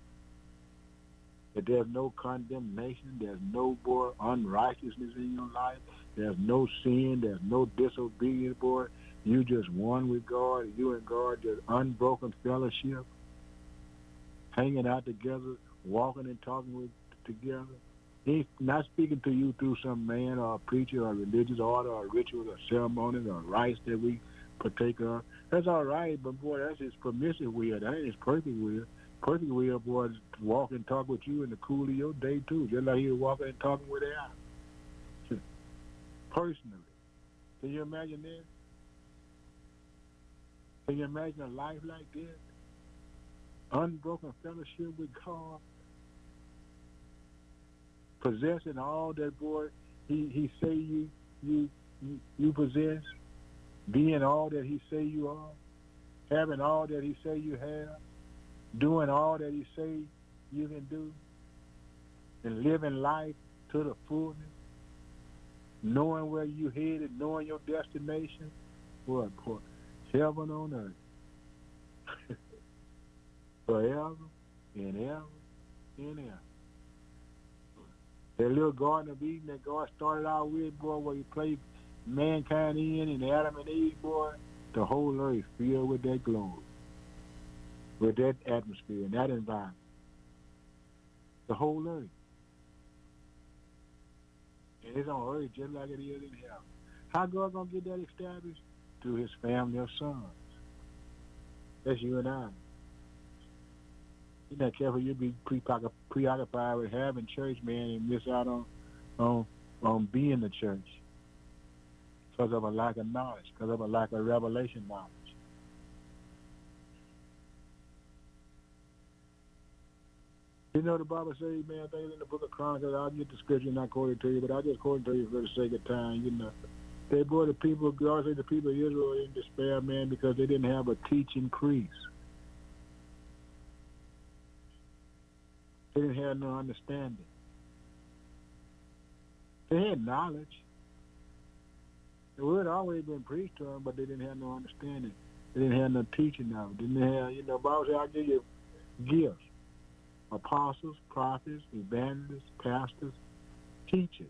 Speaker 5: That there's no condemnation, there's no, boy, unrighteousness in your life, there's no sin, there's no disobedience, boy. You just one with God, you and God, just unbroken fellowship, hanging out together, walking and talking with together. He's not speaking to you through some man or a preacher or a religious order or rituals or ceremonies or rites that we partake of. That's all right, but boy, that's his permissive will. That ain't his perfect will. Perfect will, boy, is to walk and talk with you in the cool of your day too, just like he was walking and talking with Adam. Personally. Can you imagine this? Can you imagine a life like this? Unbroken fellowship with God, possessing all that, boy, he say you possess, being all that he say you are, having all that he say you have, doing all that he say you can do, and living life to the fullness, knowing where you headed, knowing your destination. Boy, heaven on earth. Forever and ever and ever. That little Garden of Eden that God started out with, boy, where he placed mankind in and Adam and Eve, boy, the whole earth filled with that glory, with that atmosphere and that environment. The whole earth. And it's on earth just like it is in heaven. How God going to get that established? Through his family of sons. That's you and I. You're not careful, you'll be preoccupied with having church, man, and miss out on being the church because of a lack of knowledge, because of a lack of revelation knowledge. You know the Bible says, man, I think it's in the book of Chronicles, I'll get the scripture not quoted to you, but I just quoted to you for the sake of time, you know. They brought the people, God said the people of Israel were in despair, man, because they didn't have a teaching priest. They didn't have no understanding. They had knowledge. The word always been preached to them, but they didn't have no understanding. They didn't have no teaching of it. They didn't have, you know, the Bible said, I'll give you gifts. Apostles, prophets, evangelists, pastors, teachers.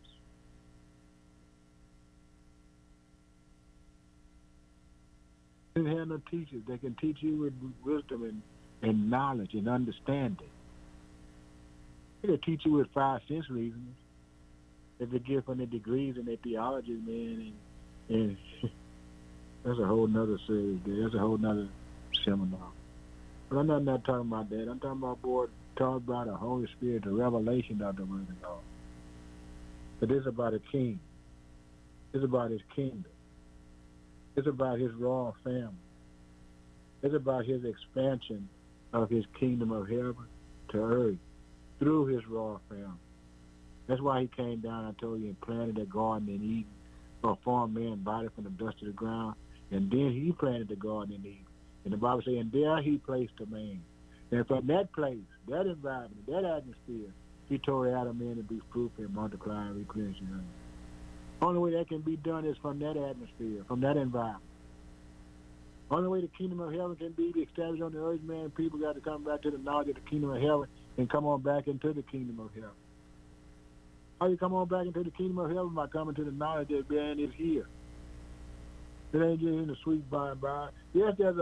Speaker 5: They didn't have no teachers. They can teach you with wisdom and knowledge and understanding. They can teach you with 5 sense reasons. If they give them their degrees and their theology, man, and that's a whole nother series there. That's a whole nother seminar. But I'm not talking about that. I'm talking about, boy, talking about the Holy Spirit, the revelation of the Word of God. But this is about a king. This is about his kingdom. It's about his royal family. It's about his expansion of his kingdom of heaven to earth through his royal family. That's why he came down, I told you, and planted that garden in Eden, or formed man's body from the dust of the ground, and then he planted the garden in Eden. And the Bible says, and there he placed a man. And from that place, that environment, that atmosphere, he told Adam in to be fruitful and multiply and replenish the earth. Only way that can be done is from that atmosphere, from that environment. Only way the kingdom of heaven can be established on the earth, man, people got to come back to the knowledge of the kingdom of heaven and come on back into the kingdom of heaven. How you come on back into the kingdom of heaven? By coming to the knowledge that man is here. It ain't just in the sweet by and by. Yes, there's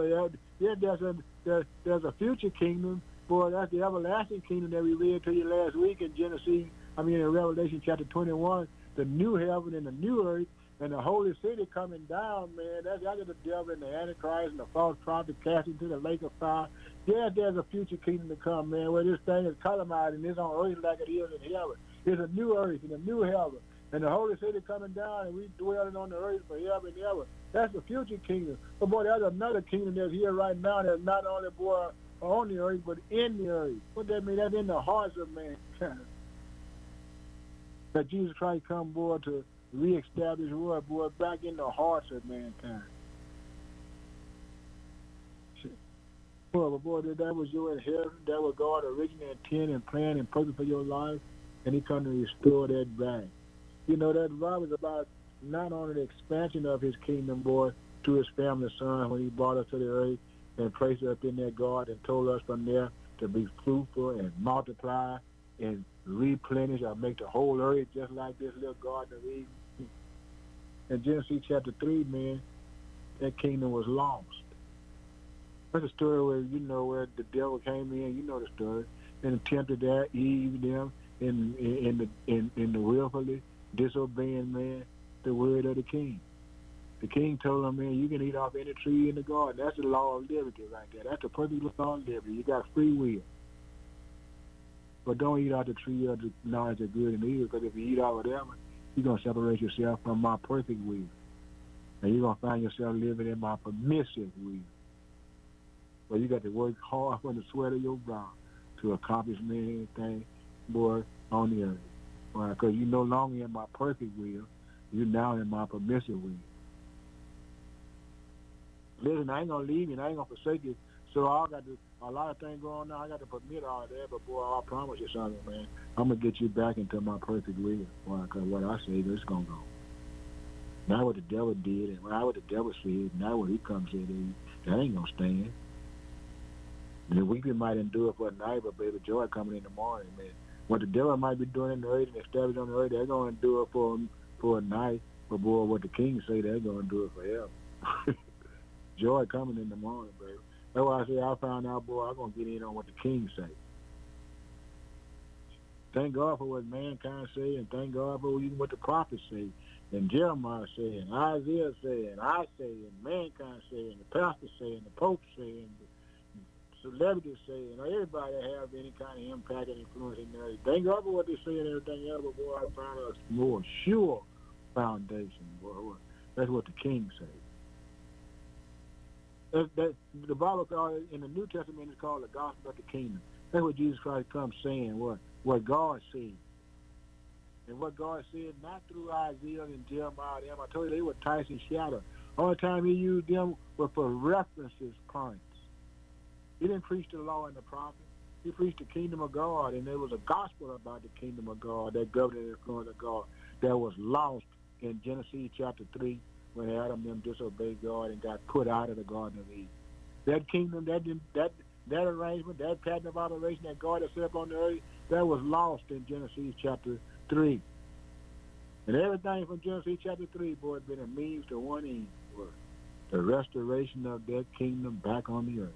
Speaker 5: a future kingdom. Boy, that's the everlasting kingdom that we read to you last week in Revelation chapter 21. The new heaven and the new earth and the holy city coming down, man. That's the devil and the Antichrist and the false prophet cast into the lake of fire. Yes, there's a future kingdom to come, man, where this thing is colonized and it's on earth like it is in heaven. There's a new earth and a new heaven And the holy city coming down, and we dwelling on the earth forever and ever. That's the future kingdom. But boy, there's another kingdom that's here right now that's not only, boy, on the earth, but in the earth. What that mean? That's in the hearts of mankind. That Jesus Christ come, boy, to reestablish what, boy, back in the hearts of mankind. Well, but boy, that was your inheritance. That was God originally intent and plan and purpose for your life, and He come to restore that back. You know, that love is about not only the expansion of His kingdom, boy, to His family son when He brought us to the earth and placed us up in that garden and told us from there to be fruitful and multiply and replenish or make the whole earth just like this little garden of Eden. In Genesis chapter 3, man, that kingdom was lost. That's a story where, you know, where the devil came in, you know the story, and tempted that Eve, them, in the willfully disobeying, man, the word of the king. The king told him, man, you can eat off any tree in the garden. That's the law of liberty right there. That's the perfect law of liberty. You got free will. But don't eat out the tree of the knowledge of good and evil, because if you eat out of that one, you're going to separate yourself from my perfect will. And you're going to find yourself living in my permissive will. Well, you got to work hard from the sweat of your brow to accomplish many things, boy, on the earth. Well, because you're no longer in my perfect will. You're now in my permissive will. Listen, I ain't going to leave you and I ain't going to forsake you. So I got to, a lot of things going on now. I got to permit all of that, but, boy, I promise you something, man. I'm going to get you back into my perfect will. Well, because what I say is going to go. Not what the devil did and not what the devil said, not what he comes in. That ain't going to stand. The weeping might endure for a night, but baby, joy coming in the morning, man. What the devil might be doing in the earth and established on the earth, they're going to endure for a night. But boy, what the king say, they're going to do it forever. Joy coming in the morning, baby. That's why I say I found out, boy, I'm going to get in on what the king say. Thank God for what mankind say, and thank God for even what the prophets say, and Jeremiah say, and Isaiah say, and I say, and mankind say, and the pastors say, and the popes say, and celebrities say, and everybody have any kind of impact and influence in there. Thank God for what they say and everything else, but boy, I found a more sure foundation. Boy, that's what the king said. The Bible called in the New Testament is called the gospel of the kingdom. That's what Jesus Christ comes saying, what God said. And what God said, not through Isaiah and Jeremiah, them. I told you they were Tyson shadow. Only time he used them was for references points. He didn't preach the law and the prophet. He preached the kingdom of God, and there was a gospel about the kingdom of God, that governing influence of God, that was lost in Genesis chapter 3 when Adam and them disobeyed God and got put out of the Garden of Eden. That kingdom, that arrangement, that pattern of operation that God had set up on the earth, that was lost in Genesis chapter 3. And everything from Genesis chapter 3, boy, has been a means to one end, boy, the restoration of that kingdom back on the earth.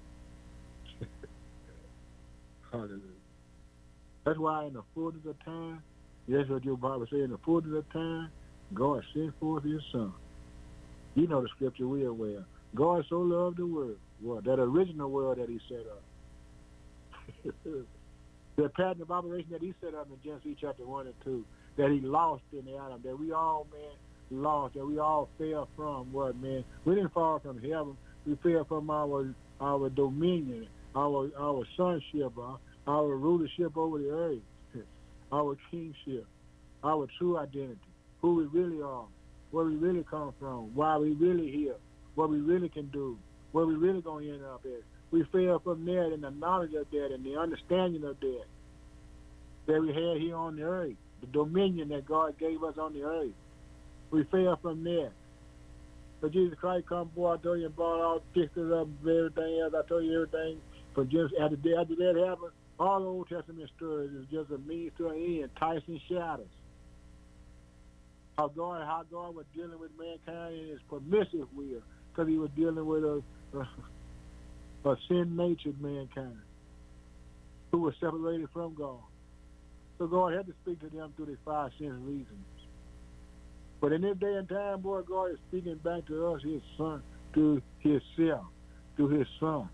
Speaker 5: Hallelujah. That's why in the fullness of time, that's what your Bible says, in the fullness of time, God sent forth his son. You know the scripture we are aware. God so loved the world, that original world that he set up. The pattern of operation that he set up in Genesis chapter 1 and 2, that he lost in Adam, that we all, man, lost, that we all fell from what, man? We didn't fall from heaven. We fell from our dominion, our sonship, our rulership over the earth, our kingship, our true identity, who we really are, where we really come from, why we really here, what we really can do, where we really going to end up at. We fell from there in the knowledge of that and the understanding of that we had here on the earth, the dominion that God gave us on the earth. We fell from there. So Jesus Christ come, boy, I told you, and brought all, fixed it up, and everything else. I told you everything. From just after that happened, all the Old Testament stories is just a means to an end, Tyson shadows. How God was dealing with mankind in his permissive will, because he was dealing with a sin-natured mankind who was separated from God. So God had to speak to them through the 5 sense reasons. But in this day and time, boy, God is speaking back to us, his son, through his self, through his son.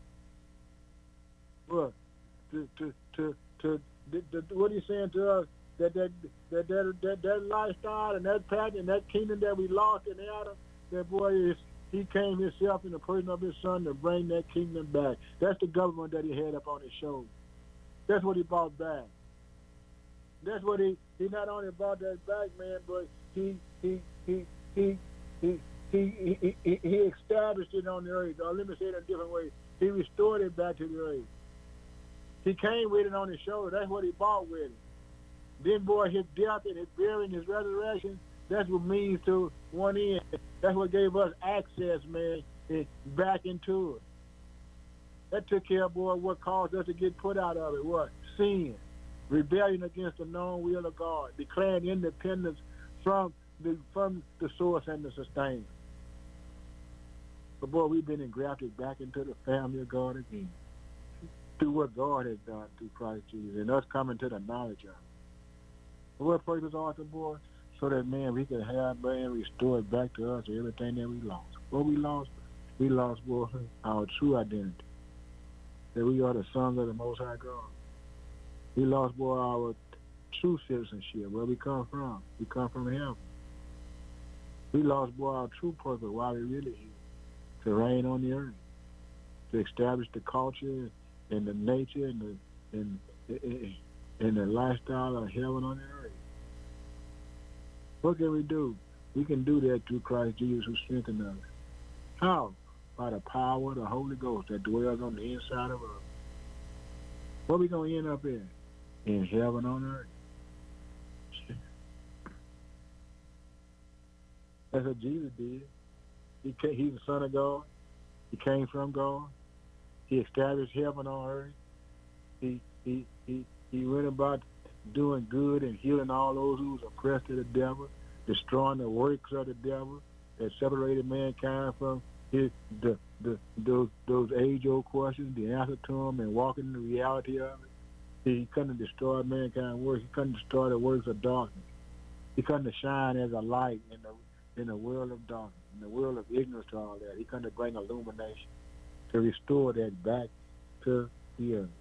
Speaker 5: What? What are you saying to us? that lifestyle and that pattern and that kingdom that we lost in Adam, that boy is he came himself in the person of his son to bring that kingdom back. That's the government that he had up on his shoulders. That's what he brought back. That's what he not only brought that back, man, but he established it on the earth. Or let me say it in a different way. He restored it back to the earth. He came with it on his shoulder. That's what he brought with him. Then, boy, his death and his burial and his resurrection, that's what means to one end. That's what gave us access, man, back into it. That took care of, boy, what caused us to get put out of it. What? Sin. Rebellion against the known will of God. Declaring independence from the source and the sustainer. But, boy, we've been engrafted back into the family of God again. Through what God has done through Christ Jesus. And us coming to the knowledge of it. What purpose, Arthur, boy? So that, man, we can have, man, restored back to us everything that we lost. What we lost? We lost, boy, our true identity. That we are the sons of the Most High God. We lost, boy, our true citizenship, where we come from. We come from heaven. We lost, boy, our true purpose, why we really here. To reign on the earth. To establish the culture and the nature and the lifestyle of heaven on the earth. What can we do? We can do that through Christ Jesus who strengthens us. How? By the power of the Holy Ghost that dwells on the inside of us. What are we going to end up in? In heaven on earth. That's what Jesus did. He's the Son of God. He came from God. He established heaven on earth. He went about doing good and healing all those who was oppressed of the devil, destroying the works of the devil that separated mankind from those age-old questions, the answer to them, and walking in the reality of it. He couldn't destroy mankind's works. He couldn't destroy the works of darkness. He couldn't shine as a light in the world of darkness, in the world of ignorance to all that. He couldn't bring illumination to restore that back to the earth.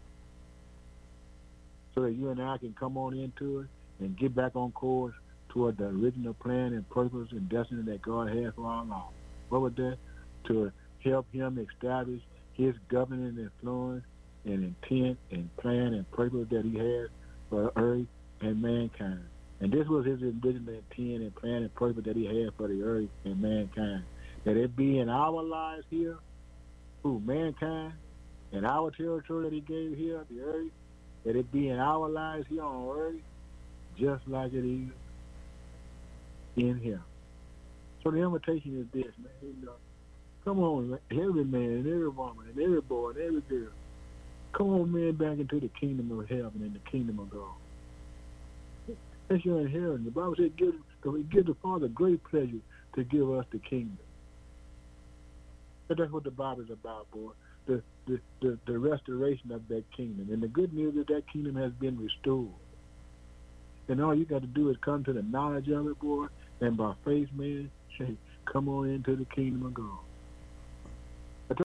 Speaker 5: So that you and I can come on into it and get back on course toward the original plan and purpose and destiny that God has for our lives. What was that? To help him establish his governing influence and intent and plan and purpose that he has for earth and mankind. And this was his original intent and plan and purpose that he had for the earth and mankind. That it be in our lives here, mankind, and our territory that he gave here, the earth, that it be in our lives here on earth, just like it is in him. So the invitation is this, man. Come on, man. Every man and every woman and every boy and every girl, come on, man, back into the kingdom of heaven and the kingdom of God. That's your inheritance. The Bible said, give the Father great pleasure to give us the kingdom. But that's what the Bible is about, boy. The restoration of that kingdom. And the good news is that kingdom has been restored. And all you got to do is come to the knowledge of it, boy, and by faith, man, come on into the kingdom of God.